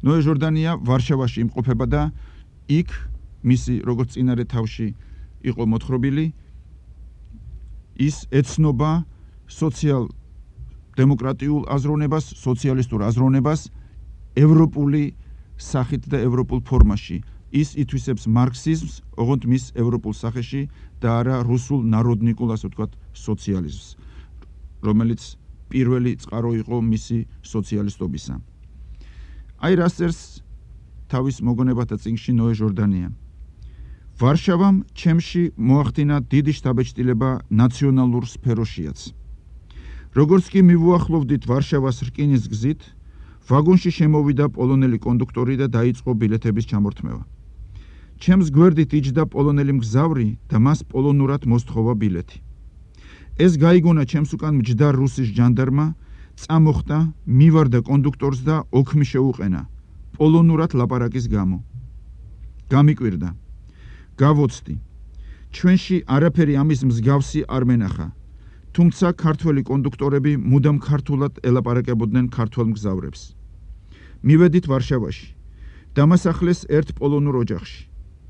ნოე ჟორდანია ვარშავაში იმყოფება და იქ მისი როგორც წინარე თავში იყო მოთხრობილი ის ეცნობა სოციალ-დემოკრატიულ აზროვნებას, სოციალისტურ აზროვნებას ევროპული სახით და ევროპულ ფორმაში. ის ითვისებს მარქსიზმს, ოღონდ მის ევროპულ სახეში და არა რუსულ ნაროდნიკულ, ასე ვთქვათ, სოციალიზმს, რომელიც პირველი წყარო იყო მისი სოციალისტობისა. აი რას წერს თავის მოგონებათა წიგნში ნოე ჟორდანია. ვარშავამ ჩემში მოახდინა დიდი შთაბეჭდილება ნაციონალურ სფეროშიაც. როგორც კი მივუახლოვდით ვარშავას რკინის გზით, ვაგონში შემოვიდა პოლონელი კონდუქტორი და დაიწყო ბილეთების ჩამორთმევა. ჩემს გვერდით იჯდა პოლონელი მგზავრი და მას პოლონურად მოსთხოვა ბილეთი. ეს გაიგონა ჩემს უკან მჯდარ რუსის ჟანდარმა, წამოხდა, მივარდა კონდუქტორს და ოქმი შეუყენა, პოლონურად ლაპარაკის გამო. გამიკვირდა. გავოცდი. ჩვენში არაფერი ამის მსგავსი არ მენახა. თუმცა ქართველი კონდუქტორები მუდამ ქართულად ელაპარაკებოდნენ ქართველ მგზავრებს. მივედით ვარშავაში. დამასახლეს ერთ პოლონურ ოჯახში.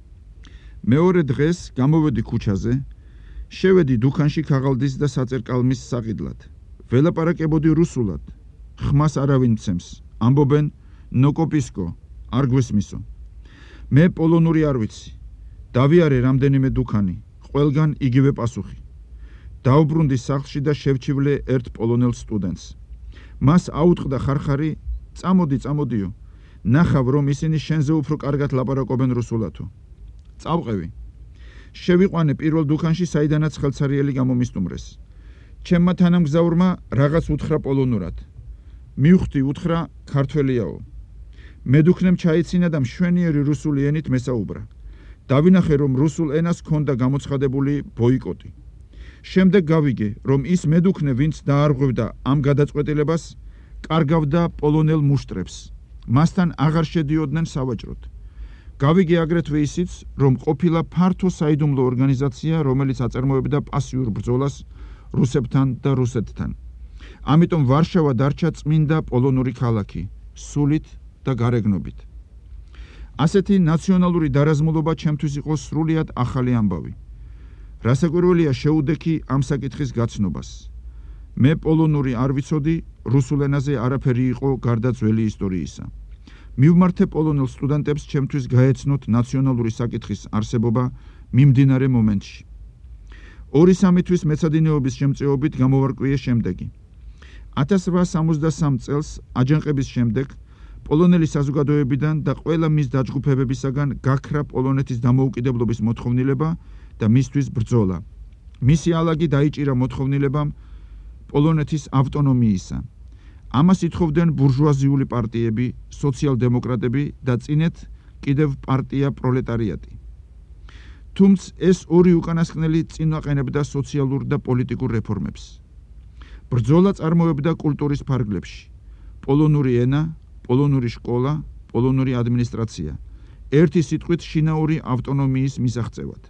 მეორე დღეს გამოვედი ქუჩაზე, შევედი დუქანში ქაღალდის და საწერკალმის საყიდლად. ველაპარაკებოდი რუსულად. ხმას არავინ მცემს. ამბობენ ნოკოპისკო, არ გვესმისო. მე პოლონური არ ვიცი. დავიარე რამდენიმე დუქანი, ყველგან იგივე პასუხი. დაუბრუნდი სახლში და შევჩივლე ერთ პოლონელ სტუდენტს. მას აუტყდა ხარხარი, წამოდიო. ნახავ რომ ისინი შენზე უფრო კარგად ლაპარაკობენ რუსულათო. წავყევი. შევიყვანე პირველ დუქანში, საიდანაც ხელცარიელი გამომისტუმრეს. ჩემმა თანამგზავრმა რაღაც უთხრა პოლონურად. მივხვდი უთხრა ქართველიაო. მედუქნემ ჩაიცინა და მშვენიერი რუსული ენით მესაუბრა. დავინახე რომ რუსულ ენას ჰქონდა გამოცხადებული ბოიკოტი. შემდეგ გავიგე რომ ის მედუქნე ვინც დაარღვევდა ამ გადაწყვეტილებას კარგავდა პოლონელ მუშტრებს. მასთან აღარ შედიოდნენ სავაჭროდ. გავიგე აგრეთვე ისიც რომ ყოფილა ფართო საიდუმლო ორგანიზაცია რომელიც აწარმოებდა პასიურ ბრძოლას რუსებთან და რუსეთთან. ამიტომ ვარშავა დარჩა წმინდა პოლონური ქალაქი, სულით და გარეგნობით. ასეთი ნაციონალური დარაზმულობა ჩემთვის იყო სრულიად ახალი ამბავი. რასაკვირველია შეუდექი ამ საკითხის გაცნობას. მე პოლონური არ ვიცოდი, რუსულ ენაზე არაფერი იყო გარდა ძველი ისტორიისა. მივმართე პოლონელ სტუდენტებს ჩემთვის გაეცნოთ ნაციონალური საკითხის არსებობა მიმდინარე მომენტში. 2-3 თვის მეცადინეობის შემწეობით გამოვარკვიე შემდეგი. 1863 წელს აჯანყების შემდეგ პოლონელი საზოგადოებიდან და ყველა მის დაჯგუფებებისაგან გაქრა პოლონეთის დამოუკიდებლობის მოთხოვნილება და მისთვის ბრძოლა. მისი ალაგი დაიჭირა მოთხოვნილებამ პოლონეთის ავტონომიისა. ამას ითხოვდნენ ბურჟუაზიული პარტიები, სოციალ-დემოკრატები და წინეთ კიდევ პარტია პროლეტარიატი. თუმცა ეს ორი უკანასკნელი წინ აყენებდა სოციალურ და პოლიტიკურ რეფორმებს. ბრძოლა წარმოებდა კულტურის ფარგლებში. პოლონური ენა, პოლონური სკოლა, პოლონური ადმინისტრაცია. ერთი სიტყვით შინაური ავტონომიის მისაღწევად.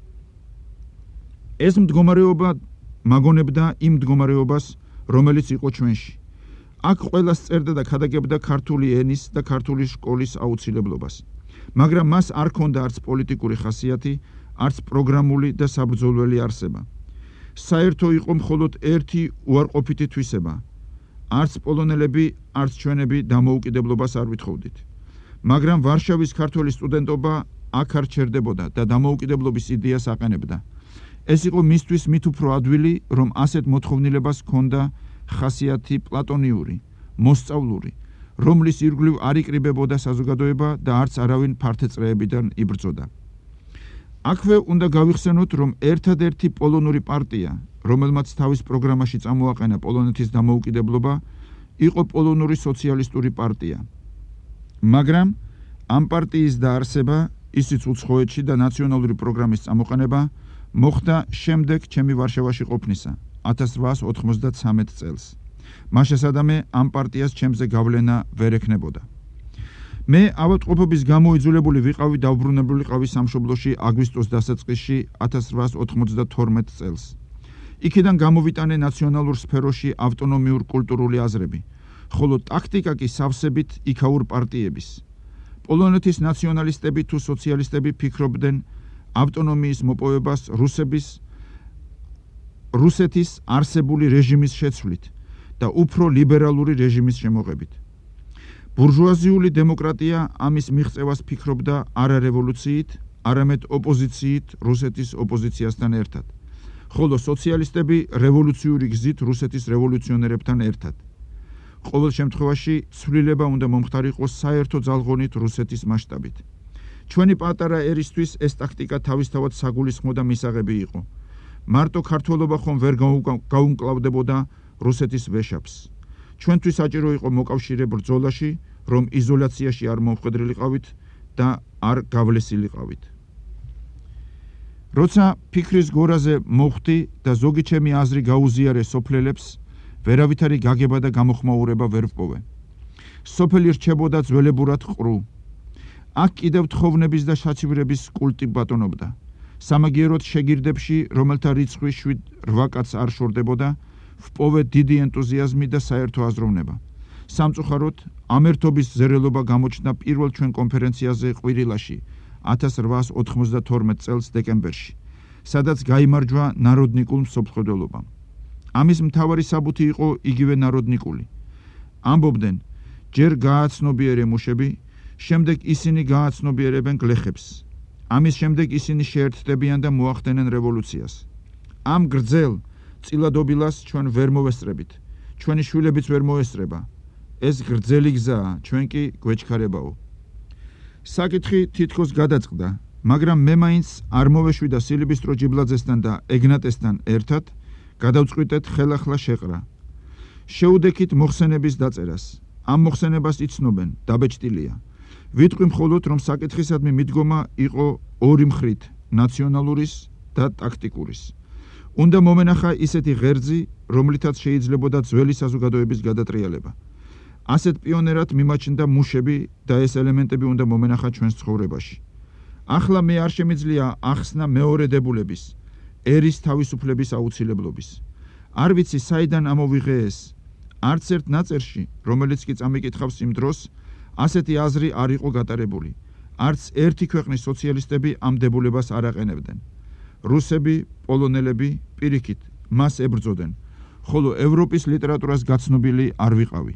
ეს მდგომარეობა მაგონებდა იმ მდგომარეობას, რომელიც იყო ჩვენში. აქ ყველას წერდა და ქადაგებდა ქართული ენის და ქართული სკოლის აუცილებლობას. მაგრამ მას არ ჰქონდა არც პოლიტიკური ხასიათი, არც პროგრამული და საბრძოლველი არსება. საერთო იყო მხოლოდ ერთი უარყოფითი თვისება. არც პოლონელები, არც ჩვენები დამოუკიდებლობას არ ვითხოვდით. მაგრამ ვარშავის ქართველი სტუდენტობა აქ არ ჩერდებოდა და დამოუკიდებლობის იდეას აყენებდა. ეს იყო მისთვის მით უფრო ადვილი, რომ ასეთ მოთხოვნილებას ჰქონდა ხასიათი პლატონიური, მოსწავლური, რომლის ირგვლივ არ იკრიბებოდა საზოგადოება და არც არავინ ფართეწრეებიდან იბრძოდა. აქვე უნდა გავიხსენოთ, რომ ერთადერთი პოლონური პარტია, რომელმაც თავის პროგრამაში წამოაყენა პოლონეთის დამოუკიდებლობა, იყო პოლონური სოციალისტური პარტია. მაგრამ ამ პარტიის დაარსება, ისიც უცხოეთში და ნაციონალური პროგრამის წამოყენება მოხდა შემდეგ ჩემი ვარშავაში ყოფნისა, 1893 წელს. მას შესადამე ამ პარტიას ჩემზე გავლენა ვერ ექნებოდა. მე ავადმყოფობის გამო იძულებული ვიყავი დავბრუნებულიყავი სამშობლოში აგვისტოს დასაწყისში 1892 წელს. იქიდან გამოვიტანე ნაციონალურ სფეროში ავტონომიურ კულტურული აზრები, ხოლო ტაქტიკა კი სავსებით იქაურ პარტიების. პოლონეთის ნაციონალისტები თუ სოციალისტები ფიქრობდნენ ავტონომიის მოპოვებას რუსეთის არსებული რეჟიმის შეცვლით და უფრო ლიბერალური რეჟიმის შემოღებით. ბურჟუაზიული დემოკრატია ამის მიღწევას ფიქრობდა არა რევოლუციით, არამედ ოპოზიციით რუსეთის ოპოზიციასთან ერთად, ხოლო სოციალისტები რევოლუციური გზით რუსეთის რევოლუციონერებთან ერთად. ყოველ შემთხვევაში ცვლილება უნდა მომხდარიყოს საერთო ძალღონით რუსეთის მასშტაბით. ჩვენი პატარა ერისთვის ეს ტაქტიკა თავისთავად საგულისხმო და მისაღები იყო. მარტო ქართველობა ხომ ვერ გაუმკლავდებოდა რუსეთის ვეშაპს. ჩვენთვის საჭირო იყო მოკავშირე ბრძოლაში, რომ იზოლაციაში არ მომხვედრილიყავით და არ გავლესილიყავით. როცა ფიქრის გორაზე მოხვდი და ზოგი ჩემი აზრი გაუზიარე სოფლელებს, ვერავითარი გაგება და გამოხმაურება ვერ ვპოვე. სოფელი რჩებოდა ძველებურად ყრუ. აქ კიდევ თხოვნების და შაცივრების კულტი ბატონობდა. სამაგიეროდ შეგირდებში, რომელთა რიცხვი 7-8 კაცს არ შორდებოდა, ვპოვე დიდი ენტუზიაზმი და საერთო აზროვნება. სამწუხაროდ, ამ ერთობის ზერელობა გამოჩნდა პირველ ჩვენ კონფერენციაზე ყვირილაში 1892 წელს დეკემბერში, სადაც გაიმარჯვა ნაროდნიკულ მსოფლმხედველობამ. ამის მთავარი საბუთი იყო იგივე ნაროდნიკული. ამბობდნენ, ჯერ გააცნობიერე მუშები, შემდეგ ისინი გააცნობიერებენ გლეხებს. ამის შემდეგ ისინი შეერთდებიან და მოახდენენ რევოლუციას. ამ გრძელ წილადობილას ჩვენ ვერ მოვესწრებით. ჩვენი შვილებიც ვერ მოესწრება. ეს გრძელი გზაა, ჩვენ კი გვეჩქარებაო. საკითხი თითქოს გადაწყდა, მაგრამ მე მაინც არ მოვეშვიდა სილიბისტრო ჯიბლაძესთან და ეგნატესთან ერთად, გადავწყვიტეთ ხელახლა შეყრა. შეუდექით მოხსენების დაწერას. ამ მოხსენებას იცნობენ, დაბეჭდილია. ვიტყვი მხოლოდ, რომ საკითხისადმი მიდგომა იყო ორი მხრით, ნაციონალურის და ტაქტიკურის. უნდა მომენახა ისეთი ღერძი, რომლითაც შეიძლებოდა ძველი საზოგადოების გადატრიალება. ასეთ პიონერად მიმაჩნდა მუშები და ეს ელემენტები უნდა მომენახა ჩვენს ცხოვრებაში. ახლა მე არ შემიძლია ახსნა მეორე დებულების, ერის თავისუფლების აუცილებლობის. არ ვიცი საიდან ამოვიღე ეს. არც ერთ ნაწერში, რომელიც კი წამიკითხავს იმ დროს, ასეთი აზრი არ იყო გატარებული. არც ერთი ქვეყნის სოციალისტები ამ დებულებას არ აყენებდნენ. რუსები, პოლონელები პირიქით მას ებრძოდნენ, ხოლო ევროპის ლიტერატურას გაცნობილი არ ვიყავი.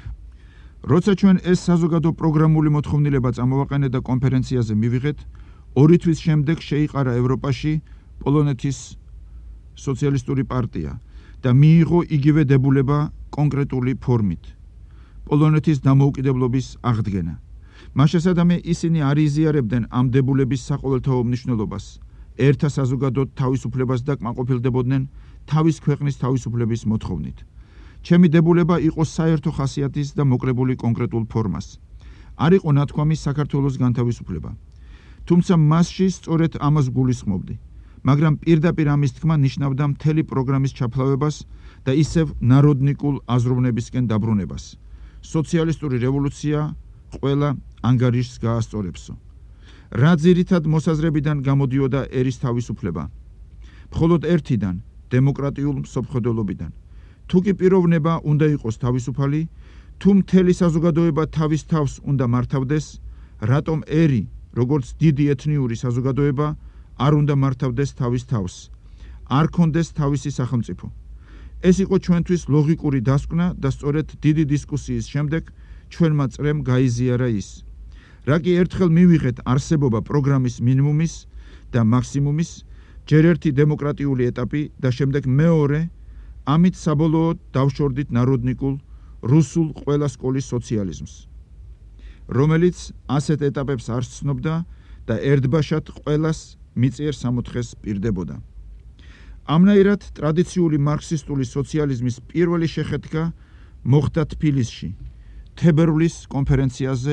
როცა ჩვენ ეს საზოგადო პროგრამული მოთხოვნილება წამოვაყენეთ და კონფერენციაზე მივიღეთ, 2 თვის შემდეგ შეიყარა ევროპაში პოლონეთის სოციალისტური პარტია და მიიღო იგივე დებულება კონკრეტული ფორმით. პოლონეთის დამოუკიდებლობის აღდგენა. მას შესაბამე ისინი არ იზიარებდნენ ამ დებულების საყოველთაო მნიშვნელობას. ერთა საზოგადოდ თავისუფლებას და კმაყოფილდებოდნენ თავის ქვეყნის თავისუფლების მოთხოვნით. ჩემი დებულება იყო საერთო ხასიათის და მოკლებული კონკრეტულ ფორმას. არ იყო ნათქვამი საქართველოს განთავისუფლება. თუმცა მასში სწორედ ამას გულისხმობდი. მაგრამ პირდაპირ ამის თქმა ნიშნავდა მთელი პროგრამის ჩაფლავებას და ისევ ნაროდნიკულ აზროვნებისკენ დაბრუნებას. სოციალისტური რევოლუცია ყველა ანგარიშს გაასწორებსო. რა ძირითად მოსაზრებიდან გამოდიოდა ერის თავისუფლება? მხოლოდ ერთიდან, დემოკრატიულ მსოფლმხედველობიდან. თუ კი პიროვნება უნდა იყოს თავისუფალი, თუ მთელი საზოგადოება თავის თავს უნდა მართავდეს, რატომ ერი, როგორც დიდი ეთნიური საზოგადოება, არ უნდა მართავდეს თავის თავს, არ ქონდეს თავისი სახელმწიფო? ეს იყო ჩვენთვის ლოგიკური დასკვნა და სწორედ დიდი დისკუსიის შემდეგ ჩვენმა წრემ გაიზიარა ის. რა კი ერთხელ მივიღეთ არსებობა პროგრამის მინიმუმის და მაქსიმუმის, ჯერ ერთი დემოკრატიული ეტაპი და შემდეგ მეორე, ამით საბოლოოდ დავშორდით ნაროდნიკულ რუსულ ყველა სკოლის სოციალიზმს, რომელიც ასეთ ეტაპებს არ ცნობდა და ერთბაშად ყველას მიწიერ სამოთხეს პირდებოდა. ამნაირად ტრადიციული მარქსისტული სოციალიზმის პირველი შეხედკა მოხდა თბილისში, თებერვლის კონფერენციაზე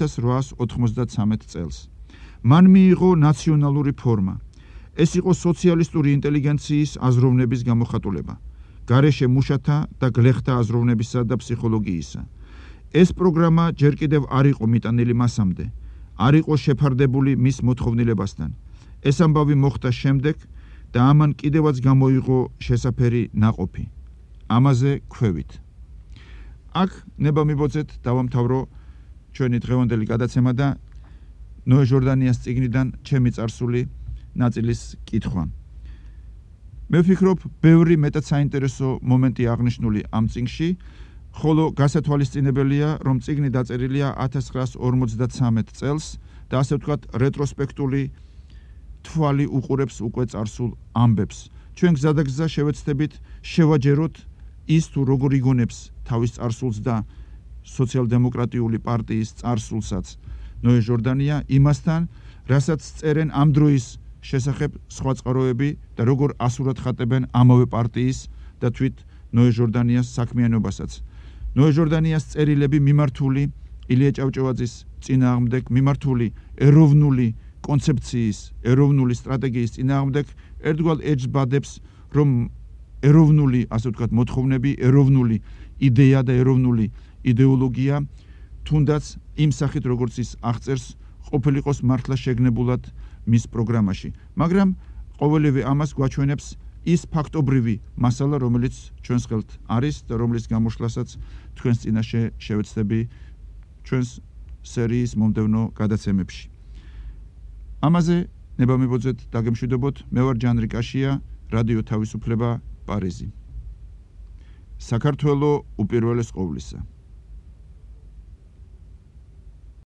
1893 წელს. მან მიიღო ნაციონალური ფორმა. ეს იყო სოციალისტური ინტელიგენციის აზროვნების გამოხატულება, გარეშე მუშათა და გლეხთა აზროვნებისა და ფსიქოლოგიისა. ეს პროგრამა ჯერ კიდევ არ იყო მიტანილი მასამდე, არ იყო შეფარდებული მის მოთხოვნილებასთან. ეს ამბავი მოხდა შემდეგ და ამან კიდევაც გამოიღო შესაფერი ნაყოფი. ამაზე ქვევით. აქ ნება მიბოძეთ დავამთავრო ჩვენი დღევანდელი გადაცემა და ნოე ჟორდანიას წიგნიდან ჩემი წარსული ნაწილის კითხვა. მე ვფიქრობ, ბევრი მეტად საინტერესო მომენტი აღნიშნული ამ წიგნში, ხოლო გასათვალისწინებელია, რომ წიგნი დაწერილია 1953 წელს და ასე ვთქვათ, რეტროსპექტული თვალი უყურებს უკვე წარსულ ამბებს. ჩვენ გზადაგზა შევეცდებით შევაჯეროთ ის თუ როგორ იგონებს თავის წარსულს და სოციალ-დემოკრატიული პარტიის წარსულსაც ნოე ჟორდანია იმასთან, რასაც წერენ ამ დროის შესახებ სხვა წყაროები და როგორ ასურად ხატებენ ამავე პარტიის და თვით ნოე ჟორდანიას საქმიანობასაც. ნოე ჟორდანიას წერილები მიმართული ილია ჭავჭავაძის წინააღმდეგ, მიმართული ეროვნული კონცეფციის, ეროვნული სტრატეგიის წინააღმდეგ ერთგვარ ეჭვს ბადებს, რომ ეროვნული, ასე ვთქვათ, მოთხოვნები, ეროვნული იდეა და ეროვნული იდეოლოგია თუნდაც იმ სახით, როგორც ის აღწერს, ყოფილიყოს მართლა შეგნებულად მის პროგრამაში. მაგრამ ყოველივე ამას გვაჩვენებს ის ფაქტობრივი მასალა, რომელიც ჩვენს ხელთ არის და რომლის გამოშლასაც თქვენს წინაშე შევეცდები ჩვენს სერიის მომდევნო გადაცემებში. ამაზე ნება მიბოძეთ დაგემშვიდობოთ. მე ვარ ჯანრი კაშია, რადიო თავისუფლება, პარიზი. საქართველო უპირველეს ყოვლისა.